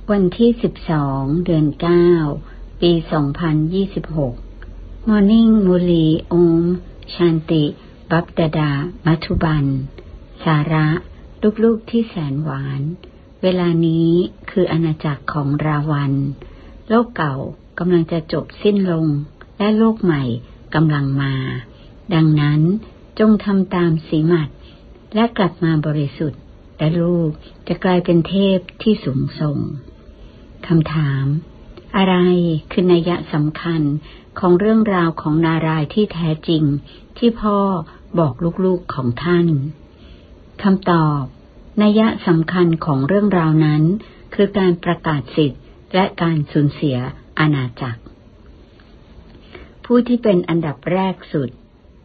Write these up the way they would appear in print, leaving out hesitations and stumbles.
วันที่12เดือน9ปี2026 Morning มุลีโอมชันติบัพดาดามัทุบันสาระลูกๆที่แสนหวานเวลานี้คืออาณาจักรของราวันโลกเก่ากำลังจะจบสิ้นลงและโลกใหม่กำลังมาดังนั้นจงทำตามสีมัดและกลับมาบริสุทธิ์และลูกจะกลายเป็นเทพที่สูงส่งคำถามอะไรคือนัยยะสำคัญของเรื่องราวของนารายณ์ที่แท้จริงที่พ่อบอกลูกๆของท่านคำตอบนัยยะสำคัญของเรื่องราวนั้นคือการประกาศสิทธิ์และการสูญเสียอาณาจักรผู้ที่เป็นอันดับแรกสุด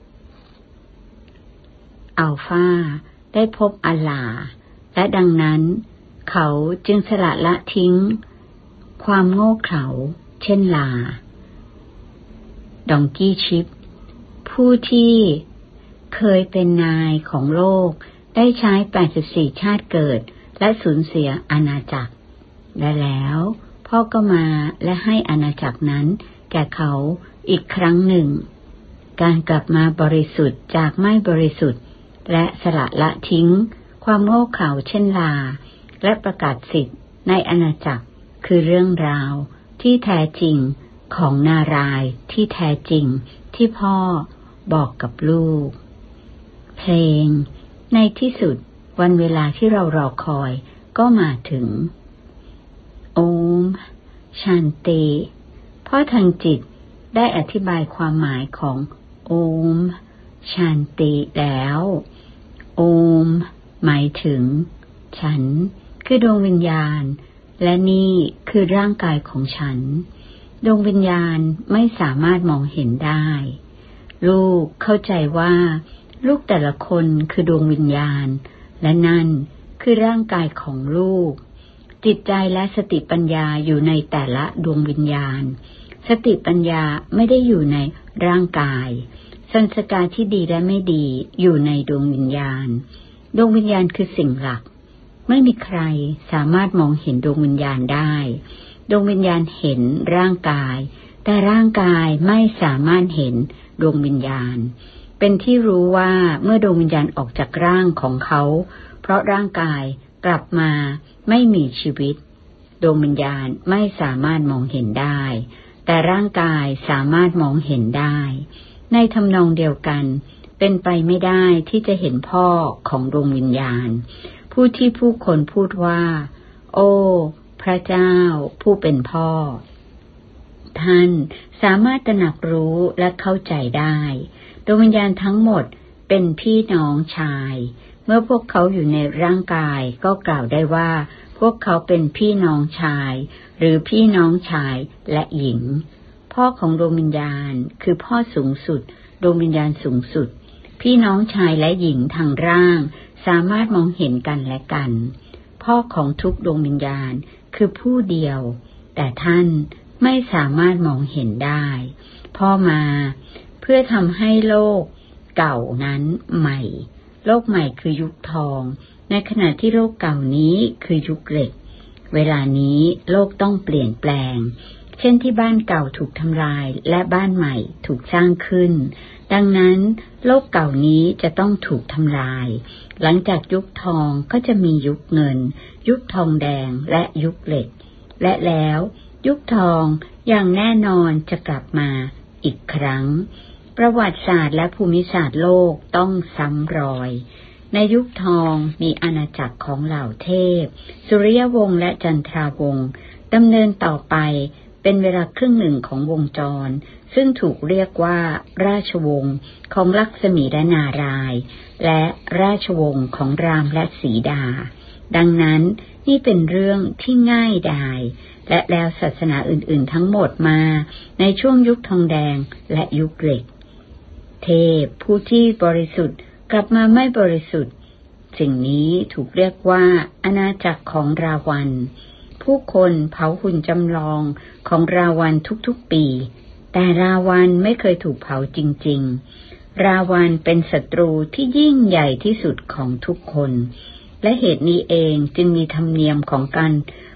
อัลฟาได้พบอัลลาห์และดังนั้นเขาจึงสละละทิ้งความโง่เขลาเช่นลาดองกี้ชิปผู้ที่เคยเป็นนายของโลกได้ใช้84ชาติเกิดและสูญเสียอาณาจักรและแล้วพ่อก็มาและให้อาณาจักรนั้นแก่เขาอีกครั้งหนึ่งการกลับมาบริสุทธิ์จากไม่บริสุทธิ์และสละละทิ้งความโง่เขลาเช่นลาและประกาศสิทธิ์ในอาณาจักรคือเรื่องราวที่แท้จริงของนารายณ์ที่แท้จริงที่พ่อบอกกับลูกเพลงในที่สุดวันเวลาที่เรารอคอยก็มาถึงโอมชันติพ่อทางจิตได้อธิบายความหมายของโอมชันติแล้วโอมหมายถึงฉันคือดวงวิญญาณและนี่คือร่างกายของฉันดวงวิญญาณไม่สามารถมองเห็นได้ลูกเข้าใจว่าลูกแต่ละคนคือดวงวิญญาณและนั่นคือร่างกายของลูกจิตใจและสติปัญญาอยู่ในแต่ละดวงวิญญาณสติปัญญาไม่ได้อยู่ในร่างกายสัญชาตญาณที่ดีและไม่ดีอยู่ในดวงวิญญาณดวงวิญญาณคือสิ่งหลักไม่มีใครสามารถมองเห็นดวงวิญญาณได้ดวงวิญญาณเห็นร่างกายแต่ร่างกายไม่สามารถเห็นดวงวิญญาณเป็นที่รู้ว่าเมื่อดวงวิญญาณออกจากร่างของเขาเพราะร่างกายกลับมาไม่มีชีวิตดวงวิญญาณไม่สามารถมองเห็นได้แต่ร่างกายสามารถมองเห็นได้ในทำนองเดียวกันเป็นไปไม่ได้ที่จะเห็นพ่อของดวงวิญญาณผู้ที่ผู้คนพูดว่าโอ้พระเจ้าผู้เป็นพ่อท่านสามารถตระหนักรู้และเข้าใจได้ดวงวิญญาณทั้งหมดเป็นพี่น้องชายเมื่อพวกเขาอยู่ในร่างกายก็กล่าวได้ว่าพวกเขาเป็นพี่น้องชายหรือพี่น้องชายและหญิงพ่อของดวงวิญญาณคือพ่อสูงสุดดวงวิญญาณสูงสุดพี่น้องชายและหญิงทางร่างสามารถมองเห็นกันและกันพ่อของทุกดวงวิญญาณคือผู้เดียวแต่ท่านไม่สามารถมองเห็นได้พ่อมาเพื่อทำให้โลกเก่านั้นใหม่โลกใหม่คือยุคทองในขณะที่โลกเก่านี้คือยุคเหล็กเวลานี้โลกต้องเปลี่ยนแปลงเช่นที่บ้านเก่าถูกทำลายและบ้านใหม่ถูกสร้างขึ้นดังนั้นโลกเก่านี้จะต้องถูกทำลายหลังจากยุคทองก็จะมียุคเงินยุคทองแดงและยุคเหล็กและแล้วยุคทองอย่างแน่นอนจะกลับมาอีกครั้งประวัติศาสตร์และภูมิศาสตร์โลกต้องซ้ำรอยในยุคทองมีอาณาจักรของเหล่าเทพสุริยวงศ์และจันทราวงศ์ดำเนินต่อไปเป็นเวลาครึ่งหนึ่งของวงจรซึ่งถูกเรียกว่าราชวงศ์ของลักษมีและนารายณ์และราชวงศ์ของรามและสีดาดังนั้นนี่เป็นเรื่องที่ง่ายดายและแล้วศาสนาอื่นๆทั้งหมดมาในช่วงยุคทองแดงและยุคเหล็กเทพผู้ที่บริสุทธิ์กลับมาไม่บริสุทธิ์สิ่งนี้ถูกเรียกว่าอาณาจักรของราวันผู้คนเผาหุ่นจำลองของราวันทุกๆปีแต่ราวันไม่เคยถูกเผาจริงๆราวันเป็นศัตรูที่ยิ่งใหญ่ที่สุดของทุกคนและเหตุนี้เองจึงมีธรรมเนียมของการ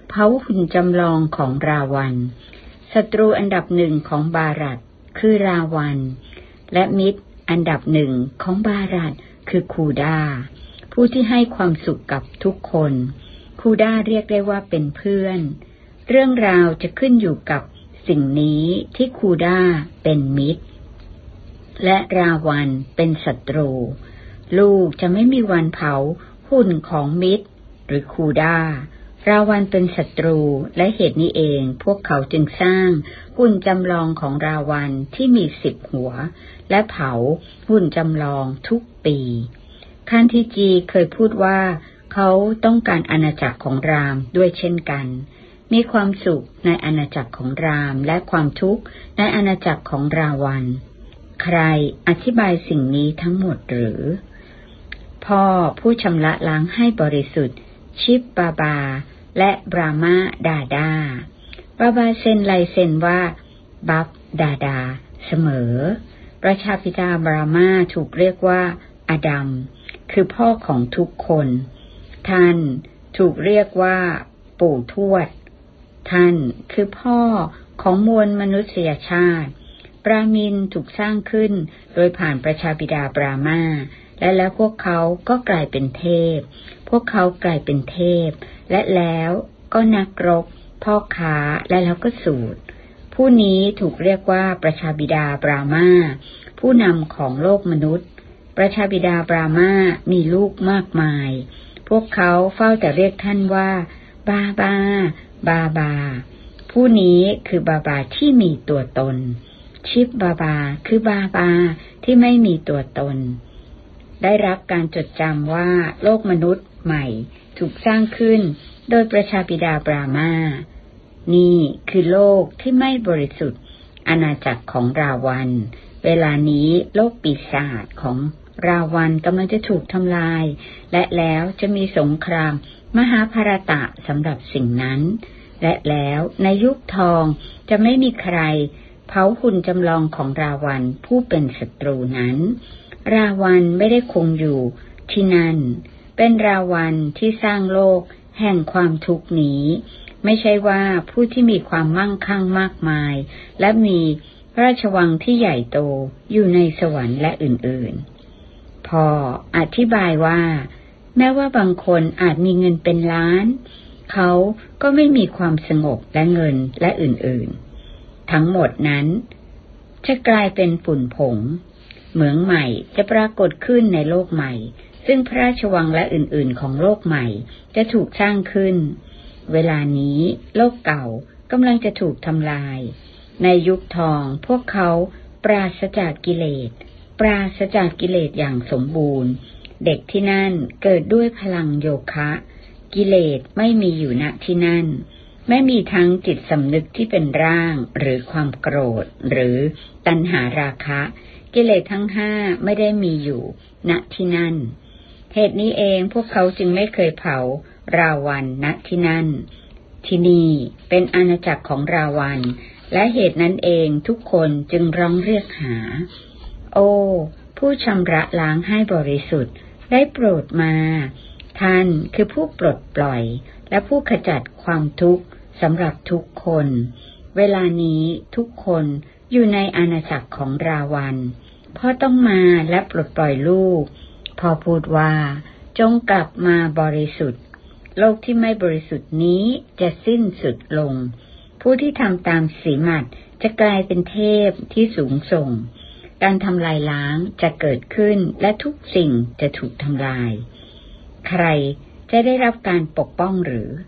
เผาหุ่นจำลองของราวันศัตรูอันดับหนึ่งของบารัตคือราวันและมิตรอันดับหนึ่งของบารัตคือคูดาผู้ที่ให้ความสุขกับทุกคนคูดาเรียกได้ว่าเป็นเพื่อนเรื่องราวจะขึ้นอยู่กับสิ่งนี้ที่คูดาเป็นมิตรและราวันเป็นศัตรูลูกจะไม่มีวันเผาหุ่นของมิตรหรือคูดาราวันเป็นศัตรูและเหตุนี้เองพวกเขาจึงสร้างหุ่นจำลองของราวันที่มี10 หัวและเผาหุ่นจำลองทุกปีคันธีจีเคยพูดว่าเขาต้องการอาณาจักรของรามด้วยเช่นกันมีความสุขในอาณาจักรของรามและความทุกข์ในอาณาจักรของราวันใครอธิบายสิ่งนี้ทั้งหมดหรือพ่อผู้ชำระล้างให้บริสุทธิ์ชิปบาบาและบรามาดาดาบาบาเซ็นลายเซ็นว่าบับดาดาเสมอประชาปิตาบรามาถูกเรียกว่าอดัมคือพ่อของทุกคนท่านถูกเรียกว่าปู่ทวดท่านคือพ่อของมวลมนุษยชาติปรามินถูกสร้างขึ้นโดยผ่านประชาบิดาบรามาและแล้วพวกเขาก็กลายเป็นเทพพวกเขากลายเป็นเทพและแล้วก็นักรบพ่อค้าและแล้วก็สูตรผู้นี้ถูกเรียกว่าประชาบิดาบรามาผู้นำของโลกมนุษย์ประชาบิดาบรามามีลูกมากมายพวกเขาเฝ้าแต่เรียกท่านว่าบาบาบาบาผู้นี้คือบาบาที่มีตัวตนชิปบาบาคือบาบาที่ไม่มีตัวตนได้รับการจดจำว่าโลกมนุษย์ใหม่ถูกสร้างขึ้นโดยประชาบิดาบรามานี่คือโลกที่ไม่บริสุทธิ์อาณาจักรของราวันเวลานี้โลกปีศาจของราวันกำลังจะถูกทำลายและแล้วจะมีสงครามมหาภารตะสำหรับสิ่งนั้นและแล้วในยุคทองจะไม่มีใครเผาหุ่นจำลองของราวันผู้เป็นศัตรูนั้นราวันไม่ได้คงอยู่ที่นั่นเป็นราวันที่สร้างโลกแห่งความทุกข์นี้ไม่ใช่ว่าผู้ที่มีความมั่งคั่งมากมายและมีพระราชวังที่ใหญ่โตอยู่ในสวรรค์และอื่นๆพออธิบายว่าแม้ว่าบางคนอาจมีเงินเป็นล้านเขาก็ไม่มีความสงบและเงินและอื่นๆทั้งหมดนั้นจะกลายเป็นฝุ่นผงเหมืองใหม่จะปรากฏขึ้นในโลกใหม่ซึ่งพระราชวังและอื่นๆของโลกใหม่จะถูกสร้างขึ้นเวลานี้โลกเก่ากำลังจะถูกทำลายในยุคทองพวกเขาปราศจากกิเลสอย่างสมบูรณ์เด็กที่นั่นเกิดด้วยพลังโยคะกิเลสไม่มีอยู่ณที่นั่นไม่มีทั้งจิตสำนึกที่เป็นร่างหรือความโกรธหรือตัณหาราคะกิเลสทั้ง5ไม่ได้มีอยู่ณที่นั่นเหตุนี้เองพวกเขาจึงไม่เคยเผาราวันณที่นั่นที่นี่เป็นอาณาจักรของราวันและเหตุนั้นเองทุกคนจึงร้องเรียกหาโอ้ผู้ชำระล้างให้บริสุทธิ์ได้โปรดมาท่านคือผู้ปลดปล่อยและผู้ขจัดความทุกข์สำหรับทุกคนเวลานี้ทุกคนอยู่ในอาณาจักรของราวันพ่อต้องมาและปลดปล่อยลูกพ่อพูดว่าจงกลับมาบริสุทธิ์โลกที่ไม่บริสุทธิ์นี้จะสิ้นสุดลงผู้ที่ทำตามสีหมัดจะกลายเป็นเทพที่สูงส่งการทำลายล้างจะเกิดขึ้นและทุกสิ่งจะถูกทำลายใครจะได้รับการปกป้องหรือ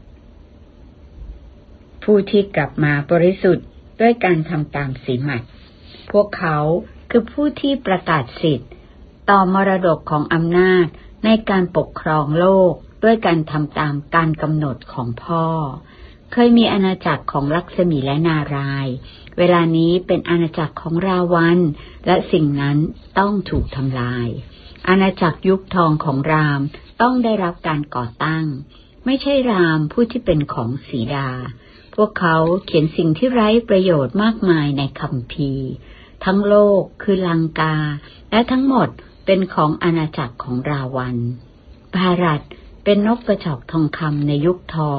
ผู้ที่กลับมาบริสุทธิ์ด้วยการทำตามสีหมัดพวกเขาคือผู้ที่ประกาศสิทธิ์ต่อมรดกของอำนาจในการปกครองโลกด้วยการทำตามการกำหนดของพ่อเคยมีอาณาจักรของลักษมีและนารายณ์เวลานี้เป็นอาณาจักรของราวันและสิ่งนั้นต้องถูกทำลายอาณาจักรยุคทองของรามต้องได้รับการก่อตั้งไม่ใช่รามผู้ที่เป็นของสีดาพวกเขาเขียนสิ่งที่ไร้ประโยชน์มากมายในคัมภีร์ทั้งโลกคือลังกาและทั้งหมดเป็นของอาณาจักรของราวันภารัตเป็นนกกระจอกทองคำในยุคทอง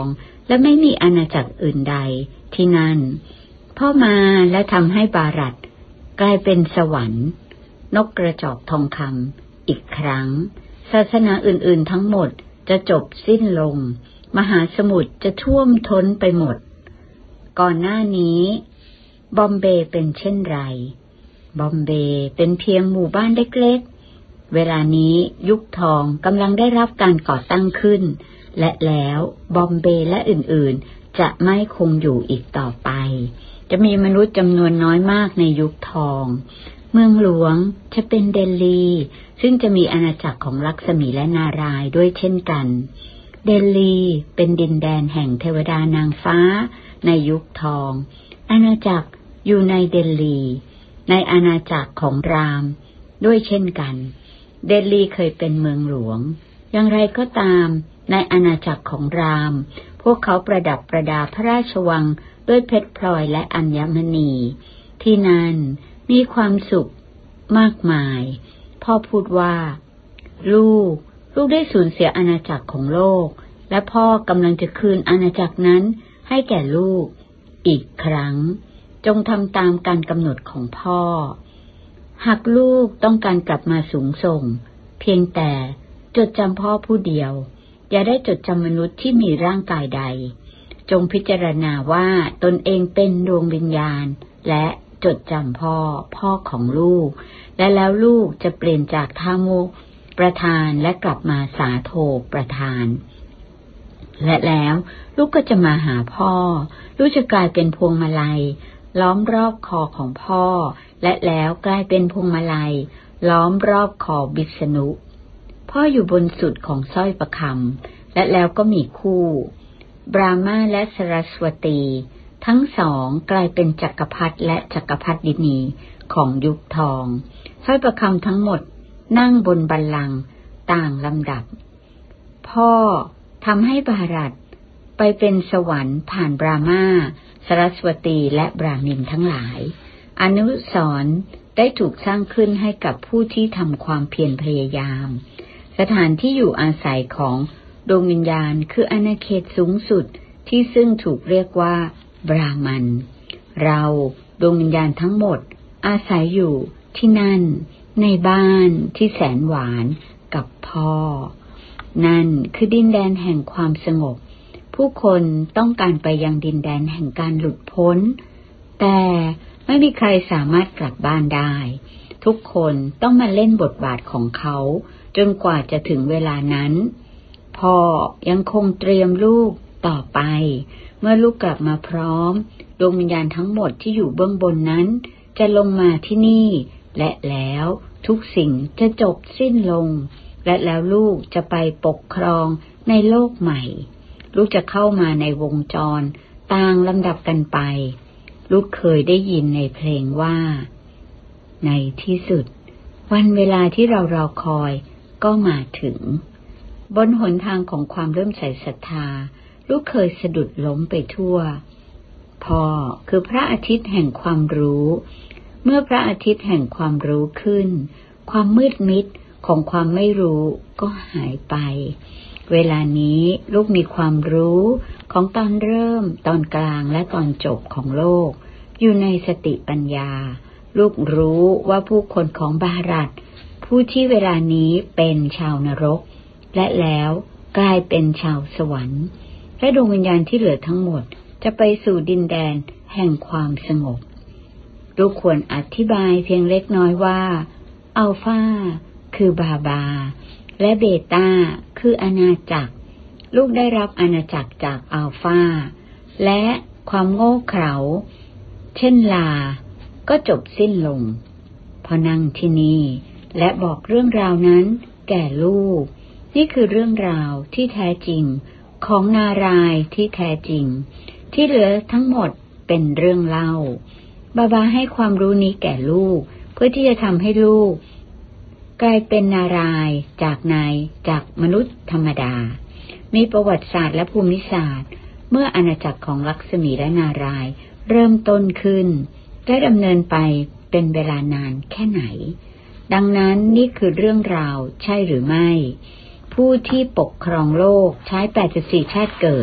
และไม่มีอาณาจักรอื่นใดที่นั่นพ่อมาและทำให้บารัตกลายเป็นสวรรค์นกกระจอกทองคำอีกครั้งศาสนาอื่นๆทั้งหมดจะจบสิ้นลงมหาสมุทรจะท่วมท้นไปหมดก่อนหน้านี้บอมเบย์เป็นเช่นไรบอมเบย์เป็นเพียงหมู่บ้านเล็กๆเวลานี้ยุคทองกำลังได้รับการก่อตั้งขึ้นและแล้วบอมเบย์และอื่นๆจะไม่คงอยู่อีกต่อไปจะมีมนุษย์จำนวนน้อยมากในยุคทองเมืองหลวงจะเป็นเดลีซึ่งจะมีอาณาจักรของลักษมีและนารายณ์ด้วยเช่นกันเดลีเป็นดินแดนแห่งเทวดานางฟ้าในยุคทองอาณาจักรอยู่ในเดลีในอาณาจักรของรามด้วยเช่นกันเดลีเคยเป็นเมืองหลวงอย่างไรก็ตามในอาณาจักรของรามพวกเขาประดับประดาพระราชวังด้วยเพชรพลอยและอัญมณีที่นั่นมีความสุขมากมายพ่อพูดว่าลูกได้สูญเสียอาณาจักรของโลกและพ่อกำลังจะคืนอาณาจักรนั้นให้แก่ลูกอีกครั้งจงทำตามการกำหนดของพ่อหากลูกต้องการกลับมาสูงส่งเพียงแต่จดจำพ่อผู้เดียวอย่าได้จดจำมนุษย์ที่มีร่างกายใดจงพิจารณาว่าตนเองเป็นดวงวิญญาณและจดจำพ่อของลูกและแล้วลูกจะเปลี่ยนจากทามุประธานและกลับมาสาโทประธานและแล้วลูกก็จะมาหาพ่อลูกจะกลายเป็นพวงมาลัยล้อมรอบคอของพ่อและแล้วกลายเป็นพวงมาลัยล้อมรอบคอวิษณุพ่ออยู่บนสุดของสร้อยประคำและแล้วก็มีคู่บราหมาและสรัสวตีทั้งสองกลายเป็นจักรพรรดิและจักรพรรดินีของยุคทองสร้อยประคำทั้งหมดนั่งบนบัลลังก์ต่างลำดับพ่อทำให้บารัตไปเป็นสวรรค์ผ่านบราหมาสรัสวตีและบราหมินทั้งหลายอนุสรณ์ได้ถูกสร้างขึ้นให้กับผู้ที่ทำความเพียรพยายามสถานที่อยู่อาศัยของดวงวิญญาณคืออาณาเขตสูงสุดที่ซึ่งถูกเรียกว่าบราหมันเราดวงวิญญาณทั้งหมดอาศัยอยู่ที่นั่นในบ้านที่แสนหวานกับพ่อนั่นคือดินแดนแห่งความสงบผู้คนต้องการไปยังดินแดนแห่งการหลุดพ้นแต่ไม่มีใครสามารถกลับบ้านได้ทุกคนต้องมาเล่นบทบาทของเขาจนกว่าจะถึงเวลานั้นพ่อยังคงเตรียมลูกต่อไปเมื่อลูกกลับมาพร้อมดวงวิญญาณทั้งหมดที่อยู่เบื้องบนนั้นจะลงมาที่นี่และแล้วทุกสิ่งจะจบสิ้นลงและแล้วลูกจะไปปกครองในโลกใหม่ลูกจะเข้ามาในวงจรต่างลำดับกันไปลูกเคยได้ยินในเพลงว่าในที่สุดวันเวลาที่เรารอคอยก็มาถึงบนหนทางของความเริ่มใส่ศรัทธาลูกเคยสะดุดล้มไปทั่วพ่อคือพระอาทิตย์แห่งความรู้เมื่อพระอาทิตย์แห่งความรู้ขึ้นความมืดมิดของความไม่รู้ก็หายไปเวลานี้ลูกมีความรู้ของตอนเริ่มตอนกลางและตอนจบของโลกอยู่ในสติปัญญาลูกรู้ว่าผู้คนของบารัตผู้ที่เวลานี้เป็นชาวนรกและแล้วกลายเป็นชาวสวรรค์และดวงวิญญาณที่เหลือทั้งหมดจะไปสู่ดินแดนแห่งความสงบลูกควรอธิบายเพียงเล็กน้อยว่าอัลฟาคือบาบาและเบต้าคืออาณาจักรลูกได้รับอาณาจักรจากอัลฟาและความโง่เขลาเช่นลาก็จบสิ้นลงพอนั่งที่นี่และบอกเรื่องราวนั้นแก่ลูกนี่คือเรื่องราวที่แท้จริงของนารายณ์ที่แท้จริงที่เหลือทั้งหมดเป็นเรื่องเล่าบาบาให้ความรู้นี้แก่ลูกเพื่อที่จะทำให้ลูกกลายเป็นนารายณ์จากมนุษย์ธรรมดามีประวัติศาสตร์และภูมิศาสตร์เมื่ออาณาจักรของลักษมีและนารายณ์เริ่มต้นขึ้นและดำเนินไปเป็นเวลานานแค่ไหนดังนั้นนี่คือเรื่องราวใช่หรือไม่ผู้ที่ปกครองโลกใช้84ชาติเกิด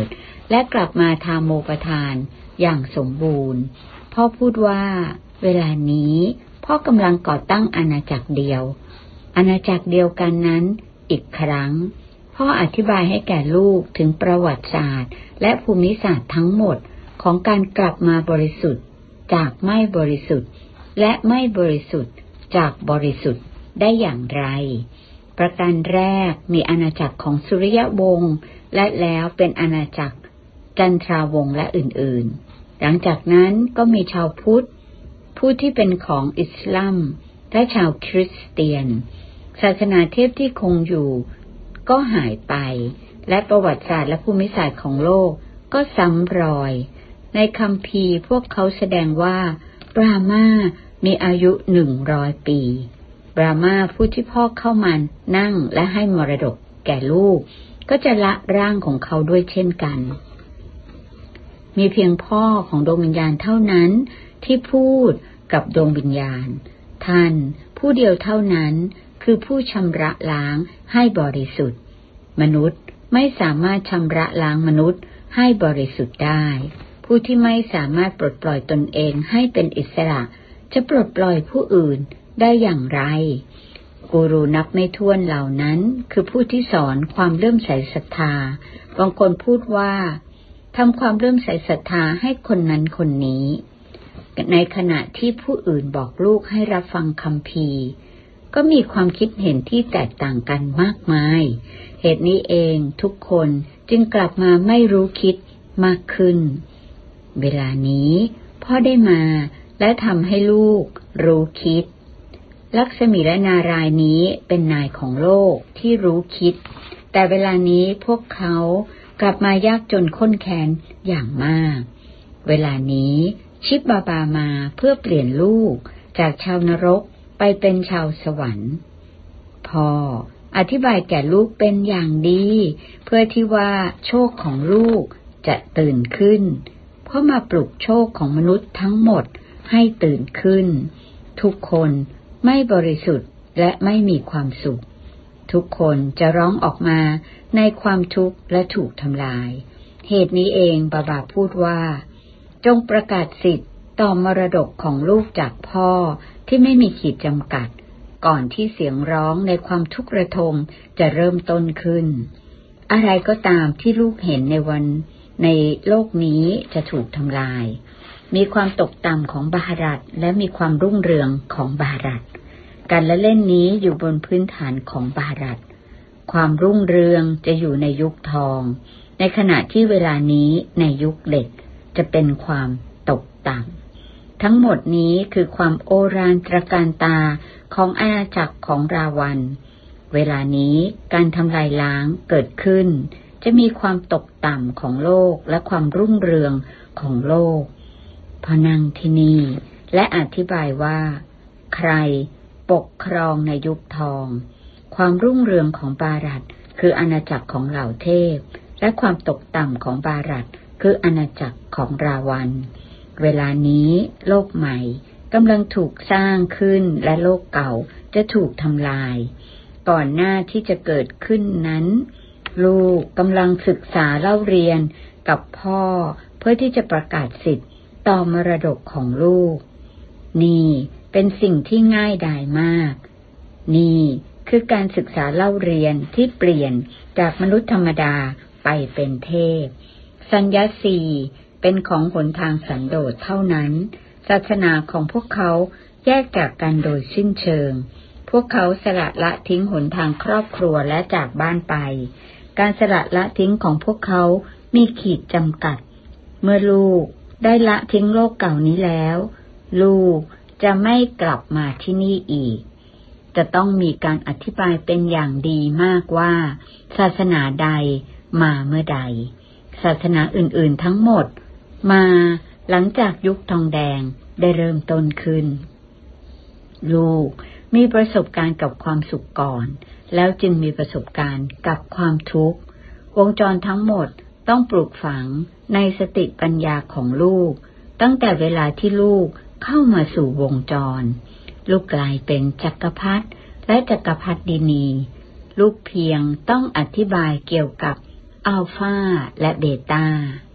และกลับมาทาโมปทานอย่างสมบูรณ์พ่อพูดว่าเวลานี้พ่อกำลังก่อตั้งอาณาจักรเดียวอาณาจักรเดียวกันนั้นอีกครั้งพ่ออธิบายให้แก่ลูกถึงประวัติศาสตร์และภูมิศาสตร์ทั้งหมดของการกลับมาบริสุทธิ์จากไม่บริสุทธิ์และไม่บริสุทธิ์จากบริสุทธิ์ได้อย่างไรประการแรกมีอาณาจักรของสุริยวงศ์และแล้วเป็นอาณาจักรจันทราวงศ์และอื่นๆหลังจากนั้นก็มีชาวพุทธผู้ที่เป็นของอิสลามและชาวคริสเตียนศาสนาเทพที่คงอยู่ก็หายไปและประวัติศาสตร์และภูมิศาสตร์ของโลกก็ซ้ำรอยในคัมภีร์พวกเขาแสดงว่าบรามามีอายุ100 ปีบรามาผู้ที่พ่อเข้ามานั่งและให้มรดกแก่ลูกก็จะละร่างของเขาด้วยเช่นกันมีเพียงพ่อของดวงวิญญาณเท่านั้นที่พูดกับดวงวิญญาณท่านผู้เดียวเท่านั้นคือผู้ชำระล้างให้บริสุทธิ์มนุษย์ไม่สามารถชำระล้างมนุษย์ให้บริสุทธิ์ได้ผู้ที่ไม่สามารถปลดปล่อยตนเองให้เป็นอิสระจะปลดปล่อยผู้อื่นได้อย่างไรกูรูนับไม่ถ้วนเหล่านั้นคือผู้ที่สอนความเลื่อมใสศรัทธาบางคนพูดว่าทำความเลื่อมใสศรัทธาให้คนนั้นคนนี้ในขณะที่ผู้อื่นบอกลูกให้รับฟังคัมภีร์ก็มีความคิดเห็นที่แตกต่างกันมากมายเหตุนี้เองทุกคนจึงกลับมาไม่รู้คิดมากขึ้นเวลานี้พ่อได้มาและทำให้ลูกรู้คิดลักษมีและนารายณ์นี้เป็นนายของโลกที่รู้คิดแต่เวลานี้พวกเขากลับมายากจนข้นแค้นอย่างมากเวลานี้ชิปบาบามาเพื่อเปลี่ยนลูกจากชาวนรกไปเป็นชาวสวรรค์พ่ออธิบายแก่ลูกเป็นอย่างดีเพื่อที่ว่าโชคของลูกจะตื่นขึ้นเพราะมาปลุกโชคของมนุษย์ทั้งหมดให้ตื่นขึ้นทุกคนไม่บริสุทธิ์และไม่มีความสุขทุกคนจะร้องออกมาในความทุกข์และถูกทำลายเหตุนี้เองบาบาพูดว่าจงประกาศสิทธิ์ต่อมรดกของลูกจากพ่อที่ไม่มีขีดจำกัดก่อนที่เสียงร้องในความทุกข์ระทมจะเริ่มต้นขึ้นอะไรก็ตามที่ลูกเห็นในวันในโลกนี้จะถูกทำลายมีความตกต่ำของบารัตและมีความรุ่งเรืองของบารัตการละเล่นนี้อยู่บนพื้นฐานของบารัตความรุ่งเรืองจะอยู่ในยุคทองในขณะที่เวลานี้ในยุคเหล็กจะเป็นความตกต่ำทั้งหมดนี้คือความโอฬารตระการตาของอาณาจักรของราวันเวลานี้การทำลายล้างเกิดขึ้นจะมีความตกต่ำของโลกและความรุ่งเรืองของโลกพอนั่งที่นี่และอธิบายว่าใครปกครองในยุคทองความรุ่งเรืองของบารัตคืออาณาจักรของเหล่าเทพและความตกต่ำของบารัตคืออาณาจักรของราวันเวลานี้โลกใหม่กำลังถูกสร้างขึ้นและโลกเก่าจะถูกทำลายก่อนหน้าที่จะเกิดขึ้นนั้นลูกกำลังศึกษาเล่าเรียนกับพ่อเพื่อที่จะประกาศสิทธิ์ต่อมรดกของลูกนี่เป็นสิ่งที่ง่ายดายมากนี่คือการศึกษาเล่าเรียนที่เปลี่ยนจากมนุษย์ธรรมดาไปเป็นเทพสัญญาสีเป็นของหนทางสันโดษเท่านั้นศาสนาของพวกเขาแยกจากกันโดยสิ้นเชิงพวกเขาสละละทิ้งหนทางครอบครัวและจากบ้านไปการสละละทิ้งของพวกเขามีขีดจำกัดเมื่อลูกได้ละทิ้งโลกเก่านี้แล้วลูกจะไม่กลับมาที่นี่อีกจะต้องมีการอธิบายเป็นอย่างดีมากว่าศาสนาใดมาเมื่อใดศาสนาอื่นๆทั้งหมดมาหลังจากยุคทองแดงได้เริ่มต้นขึ้นลูกมีประสบการณ์กับความสุขก่อนแล้วจึงมีประสบการณ์กับความทุกข์วงจรทั้งหมดต้องปลูกฝังในสติปัญญาของลูกตั้งแต่เวลาที่ลูกเข้ามาสู่วงจรลูกกลายเป็นจักรพรรดิและจักรพรรดินีลูกเพียงต้องอธิบายเกี่ยวกับอัลฟาและเบต้า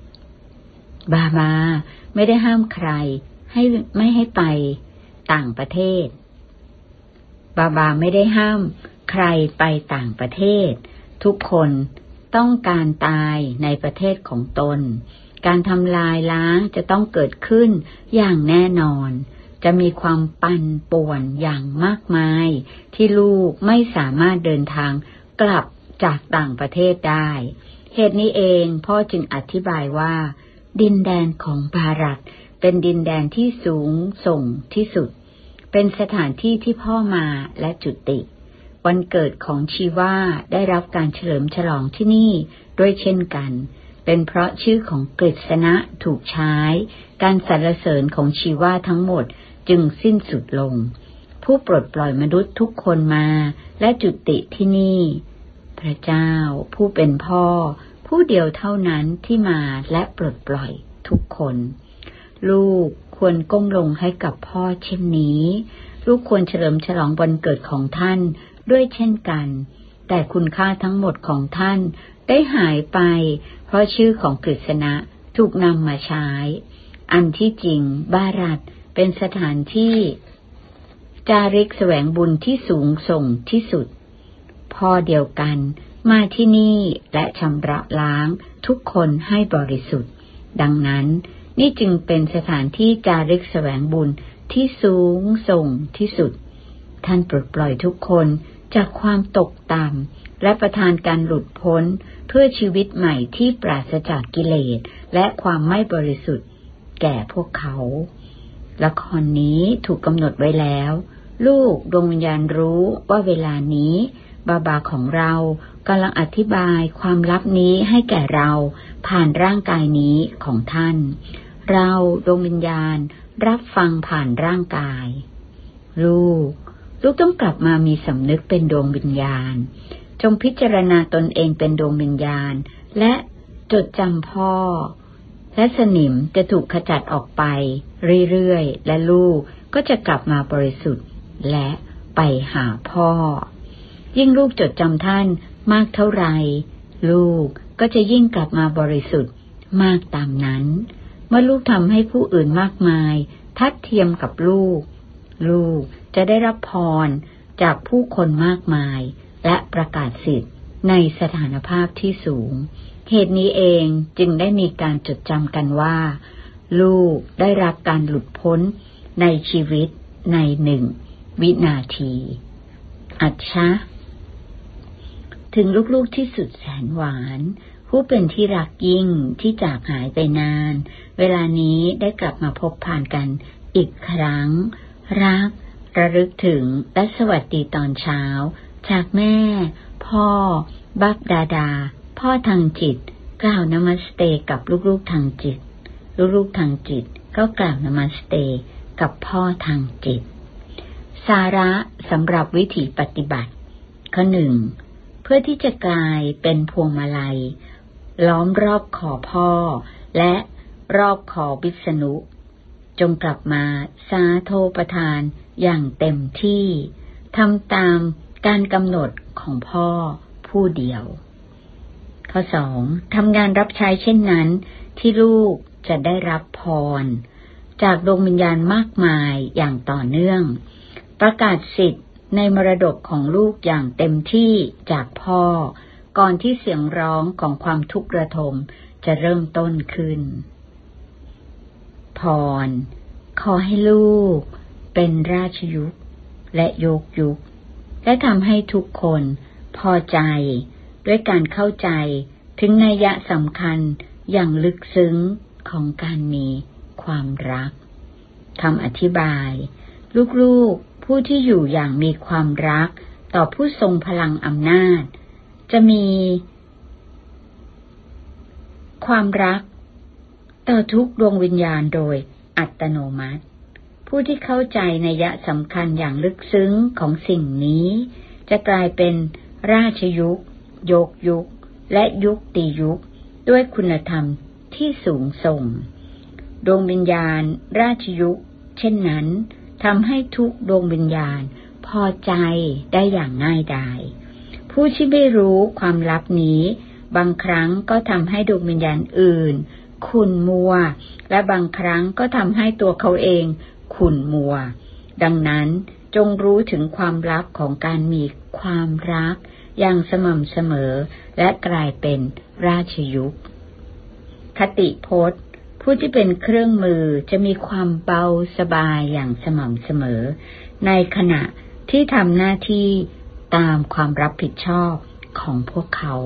บาบาไม่ได้ห้ามใครไม่ให้ไปต่างประเทศบาบาไม่ได้ห้ามใครไปต่างประเทศทุกคนต้องการตายในประเทศของตนการทำลายล้างจะต้องเกิดขึ้นอย่างแน่นอนจะมีความปั่นป่วนอย่างมากมายที่ลูกไม่สามารถเดินทางกลับจากต่างประเทศได้เหตุนี้เองพ่อจึงอธิบายว่าดินแดนของภารัตเป็นดินแดนที่สูงส่งที่สุดเป็นสถานที่ที่พ่อมาและจุติวันเกิดของชีวาได้รับการเฉลิมฉลองที่นี่ด้วยเช่นกันเป็นเพราะชื่อของกฤษณะถูกใช้การสรรเสริญของชีวาทั้งหมดจึงสิ้นสุดลงผู้ปลดปล่อยมนุษย์ทุกคนมาและจุติที่นี่พระเจ้าผู้เป็นพ่อผู้เดียวเท่านั้นที่มาและปลดปล่อยทุกคนลูกควรก้มลงให้กับพ่อเช่นนี้ลูกควรเฉลิมฉลองวันเกิดของท่านด้วยเช่นกันแต่คุณค่าทั้งหมดของท่านได้หายไปเพราะชื่อของกฤษณะถูกนำมาใช้อันที่จริงบารัตเป็นสถานที่จาริกแสวงบุญที่สูงส่งที่สุดพ่อเดียวกันมาที่นี่และชำระล้างทุกคนให้บริสุทธิ์ดังนั้นนี่จึงเป็นสถานที่จาริกแสวงบุญที่สูงส่งที่สุดท่านปลดปล่อยทุกคนจากความตกต่ำและประทานการหลุดพ้นเพื่อชีวิตใหม่ที่ปราศจากกิเลสและความไม่บริสุทธิ์แก่พวกเขาละครนี้ถูกกำหนดไว้แล้วลูกดวงวิญญาณรู้ว่าเวลานี้บาบาของเรากำลังอธิบายความลับนี้ให้แก่เราผ่านร่างกายนี้ของท่านเราดวงวิญญาณรับฟังผ่านร่างกายลูกต้องกลับมามีสำนึกเป็นดวงวิญญาณจงพิจารณาตนเองเป็นดวงวิญญาณและจดจำพ่อและสนิมจะถูกขจัดออกไปเรื่อยๆและลูกก็จะกลับมาบริสุทธิ์และไปหาพ่อยิ่งลูกจดจำท่านมากเท่าไรลูกก็จะยิ่งกลับมาบริสุทธิ์มากตามนั้นเมื่อลูกทำให้ผู้อื่นมากมายทัดเทียมกับลูกจะได้รับพรจากผู้คนมากมายและประกาศสิทธิ์ในสถานภาพที่สูงเหตุนี้เองจึงได้มีการจดจำกันว่าลูกได้รับการหลุดพ้นในชีวิตใน1 วินาทีอัจฉะถึงลูกๆที่สุดแสนหวานผู้เป็นที่รักยิ่งที่จากหายไปนานเวลานี้ได้กลับมาพบผ่านกันอีกครั้งรักระลึกถึงและสวัสดีตอนเช้าจากแม่พ่อบับดาพ่อทางจิตกล่าวนมัสเตกับลูกๆทางจิตลูกๆทางจิตก็กล่าวนมัสเตกับพ่อทางจิตสาระสำหรับวิถีปฏิบัติข้อ 1เพื่อที่จะกลายเป็นพวงมาลัยล้อมรอบขอพ่อและรอบขอวิษณุจงกลับมาสาโธปทานอย่างเต็มที่ทำตามการกำหนดของพ่อผู้เดียวข้อ 2ทำงานรับใช้เช่นนั้นที่ลูกจะได้รับพรจากดวงวิญญาณมากมายอย่างต่อเนื่องประกาศสิทธิ์ในมรดกของลูกอย่างเต็มที่จากพ่อก่อนที่เสียงร้องของความทุกข์ระทมจะเริ่มต้นขึ้นพรขอให้ลูกเป็นราชยุคและโยกยุคและทำให้ทุกคนพอใจด้วยการเข้าใจถึงนัยสำคัญอย่างลึกซึ้งของการมีความรักคำอธิบายลูกๆผู้ที่อยู่อย่างมีความรักต่อผู้ทรงพลังอำนาจจะมีความรักต่อทุกดวงวิญญาณโดยอัตโนมัติผู้ที่เข้าใจนัยสำคัญอย่างลึกซึ้งของสิ่งนี้จะกลายเป็นราชยุคโยกยุคและยุคติยุคด้วยคุณธรรมที่สูงส่งดวงวิญญาณราชยุคเช่นนั้นทำให้ทุกดวงวิญญาณพอใจได้อย่างง่ายดายผู้ที่ไม่รู้ความลับนี้บางครั้งก็ทำให้ดวงวิญญาณอื่นขุ่นมัวและบางครั้งก็ทำให้ตัวเขาเองขุ่นมัวดังนั้นจงรู้ถึงความลับของการมีความรักอย่างสม่ำเสมอและกลายเป็นราชยุคคติพจน์ผู้ที่เป็นเครื่องมือจะมีความเบาสบายอย่างสม่ำเสมอในขณะที่ทำหน้าที่ตามความรับผิดชอบของพวกเขา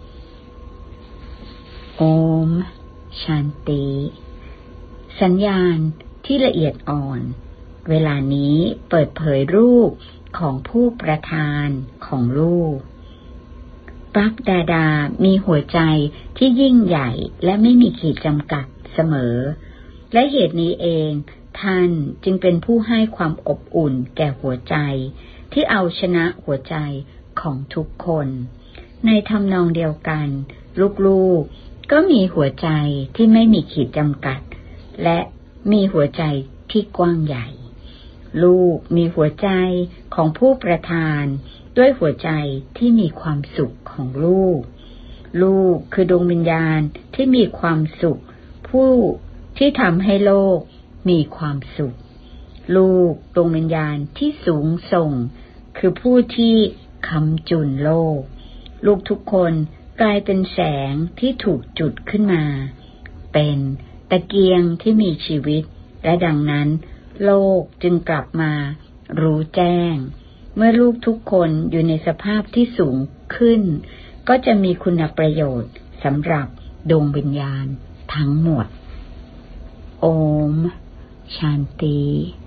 โอมชันติสัญญาณที่ละเอียดอ่อนเวลานี้เปิดเผยรูปของผู้ประธานของลูกปักดาดามีหัวใจที่ยิ่งใหญ่และไม่มีขีดจำกัดเสมอและเหตุนี้เองท่านจึงเป็นผู้ให้ความอบอุ่นแก่หัวใจที่เอาชนะหัวใจของทุกคนในทำนองเดียวกันลูกๆก็มีหัวใจที่ไม่มีขีดจำกัดและมีหัวใจที่กว้างใหญ่ลูกมีหัวใจของผู้ประทานด้วยหัวใจที่มีความสุขของลูกคือดวงวิญญาณที่มีความสุขผู้ที่ทำให้โลกมีความสุขลูกดวงวิญญาณที่สูงส่งคือผู้ที่ค้ำจุนโลกลูกทุกคนกลายเป็นแสงที่ถูกจุดขึ้นมาเป็นตะเกียงที่มีชีวิตและดังนั้นโลกจึงกลับมารู้แจ้งเมื่อลูกทุกคนอยู่ในสภาพที่สูงขึ้นก็จะมีคุณประโยชน์สำหรับดวงวิญญาณทั้งหมดโอมชันติ